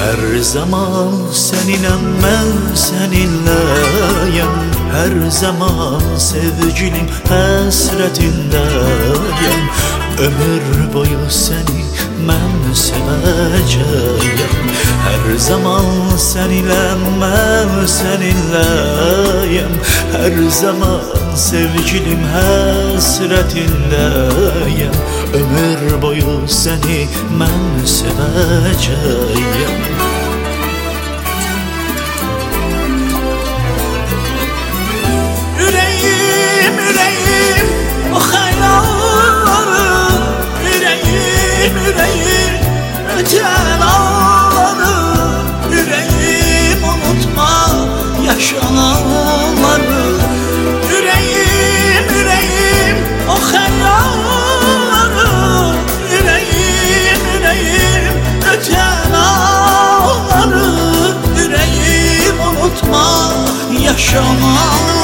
Her zaman seninle ben seninleyim, her zaman sevgilim hasretindeyim. Ömür boyu seni ben seveceğim. Her zaman seninle ben seninleyim, her zaman sevgilim hasretindeyim. Ömür boyu seni ben seveceğim. Yüreğim, yüreğim, o hayalları, yüreğim, yüreğim, öten ağları, yüreğim unutma yaşananları. Yüreğim, yüreğim, o hayalları, yüreğim, yüreğim, öten ağları, yüreğim unutma yaşananları.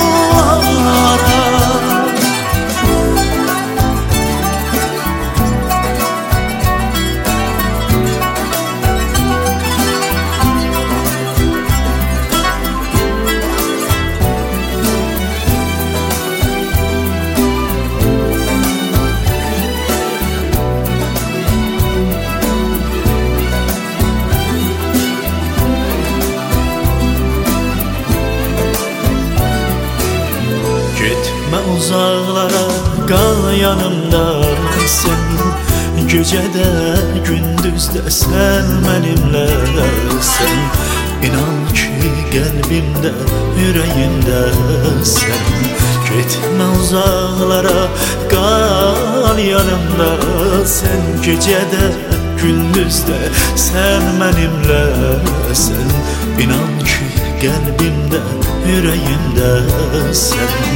Gitme uzaklara, kal yanımda sen. Gecede gündüzde sen benimlesin. İnan ki kalbimde, yüreğimde sen. Gitme uzaklara, kal yanımda sen. Gecede gündüzde sen benimlesin. İnan ki kalbimde, yüreğimde sen.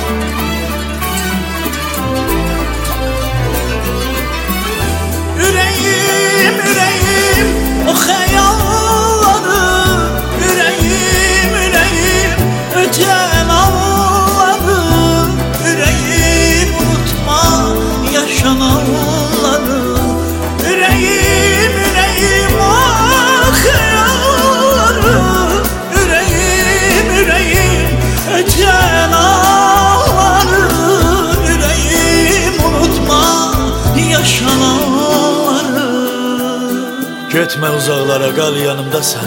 Yüreğim, yüreğim, o hayalları, yüreğim, yüreğim, öten ağları, yüreğim unutma yaşananları. Yüreğim, yüreğim, o hayalları, yüreğim, yüreğim, öten ağları, yüreğim unutma yaşananları. Gitme uzaklara, kal yanımda sen.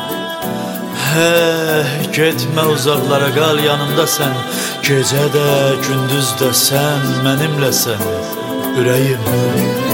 Gitme uzaklara, kal yanımda sen. Gecede gündüzde sen benimlesin. Yüreğim